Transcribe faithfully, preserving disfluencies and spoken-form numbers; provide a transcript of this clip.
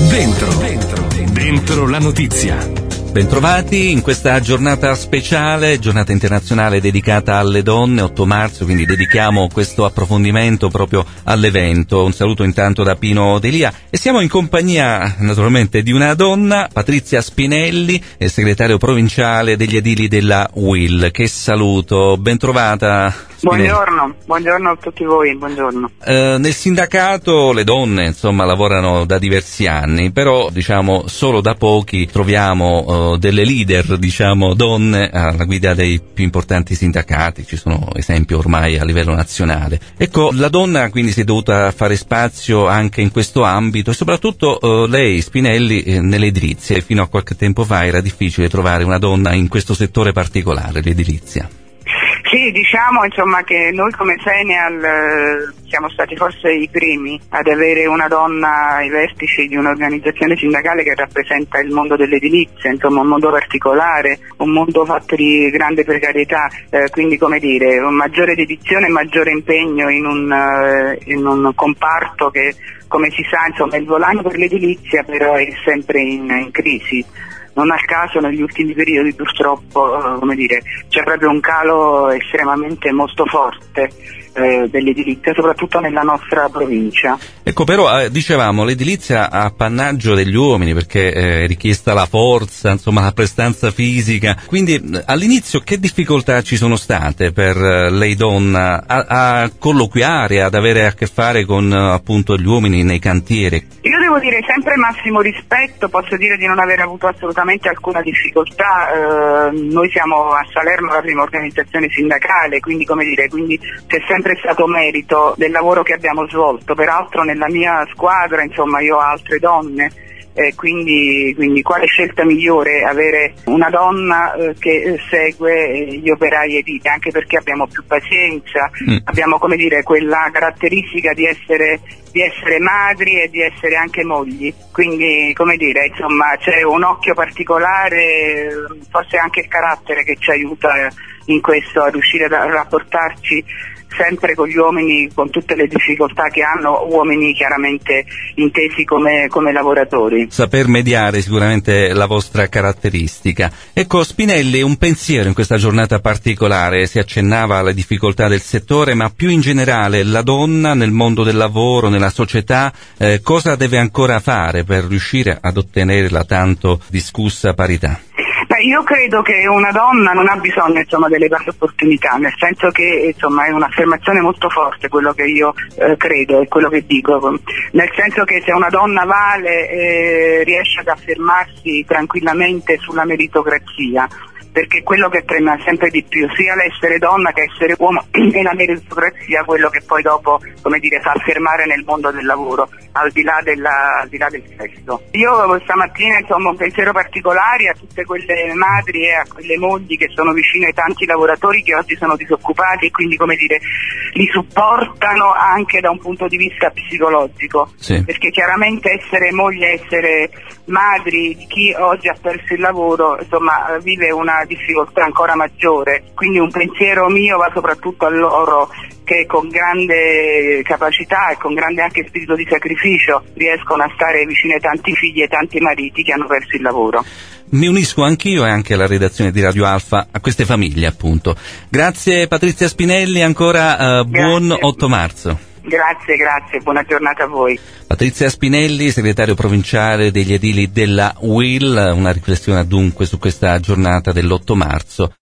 Dentro, dentro, dentro la notizia. Bentrovati in questa giornata speciale, giornata internazionale dedicata alle donne, otto marzo, quindi dedichiamo questo approfondimento proprio all'evento. Un saluto intanto da Pino Delia e siamo in compagnia naturalmente di una donna, Patrizia Spinelli, segretario provinciale degli edili della U I L. Che saluto, bentrovata. Spinelli. Buongiorno, buongiorno a tutti voi, buongiorno. Eh, nel sindacato le donne insomma lavorano da diversi anni, però diciamo solo da pochi troviamo eh, delle leader, diciamo donne alla guida dei più importanti sindacati, ci sono esempi ormai a livello nazionale. Ecco, la donna quindi si è dovuta fare spazio anche in questo ambito e soprattutto eh, lei, Spinelli, eh, nell'edilizia. Fino a qualche tempo fa era difficile trovare una donna in questo settore particolare, l'edilizia. Sì, diciamo insomma che noi come Seneal eh, siamo stati forse i primi ad avere una donna ai vertici di un'organizzazione sindacale che rappresenta il mondo dell'edilizia, insomma un mondo particolare, un mondo fatto di grande precarietà, eh, quindi come dire, un maggiore dedizione e maggiore impegno in un, eh, in un comparto che, come si sa, insomma è il volano per l'edilizia, però è sempre in, in crisi. Non a caso negli ultimi periodi purtroppo, come dire, c'è proprio un calo estremamente molto forte eh, dell'edilizia, soprattutto nella nostra provincia. Ecco, però eh, dicevamo l'edilizia ha appannaggio degli uomini perché eh, è richiesta la forza, insomma la prestanza fisica, quindi eh, all'inizio che difficoltà ci sono state per eh, lei donna a, a colloquiare, ad avere a che fare con eh, appunto gli uomini nei cantieri? Io devo dire sempre massimo rispetto, posso dire di non aver avuto assolutamente alcuna difficoltà, eh, noi siamo a Salerno la prima organizzazione sindacale, quindi come dire, quindi c'è sempre stato merito del lavoro che abbiamo svolto, peraltro nella mia squadra insomma io ho altre donne, eh, quindi, quindi quale scelta migliore avere una donna eh, che segue gli operai edili, anche perché abbiamo più pazienza, mm. abbiamo come dire quella caratteristica di essere di essere madri e di essere anche mogli, quindi come dire insomma c'è un occhio particolare, forse anche il carattere che ci aiuta in questo a riuscire a rapportarci sempre con gli uomini, con tutte le difficoltà che hanno, uomini chiaramente intesi come, come lavoratori. Saper mediare sicuramente la vostra caratteristica. Ecco, Spinelli, un pensiero in questa giornata particolare, si accennava alle difficoltà del settore, ma più in generale la donna nel mondo del lavoro, nella società, eh, cosa deve ancora fare per riuscire ad ottenere la tanto discussa parità? Beh, io credo che una donna non ha bisogno insomma delle pari opportunità, nel senso che insomma è un'affermazione molto forte quello che io eh, credo e quello che dico, nel senso che se una donna vale eh, riesce ad affermarsi tranquillamente sulla meritocrazia, perché quello che prema sempre di più, sia l'essere donna che essere uomo, e la meritocrazia quello che poi dopo, come dire, fa affermare nel mondo del lavoro, al di là della, al di là del sesso. Io stamattina insomma un pensiero particolare a tutte quelle madri e a quelle mogli che sono vicine ai tanti lavoratori che oggi sono disoccupati e quindi, come dire, li supportano anche da un punto di vista psicologico, sì. Perché chiaramente essere moglie, essere madri di chi oggi ha perso il lavoro, insomma vive una difficoltà ancora maggiore, quindi un pensiero mio va soprattutto a loro che con grande capacità e con grande anche spirito di sacrificio riescono a stare vicino ai tanti figli e tanti mariti che hanno perso il lavoro. Mi unisco anch'io e anche alla redazione di Radio Alfa a queste famiglie appunto. Grazie Patrizia Spinelli, ancora uh, buon otto marzo. Grazie, grazie, buona giornata a voi. Patrizia Spinelli, segretario provinciale degli edili della U I L, una riflessione dunque su questa giornata dell'otto marzo.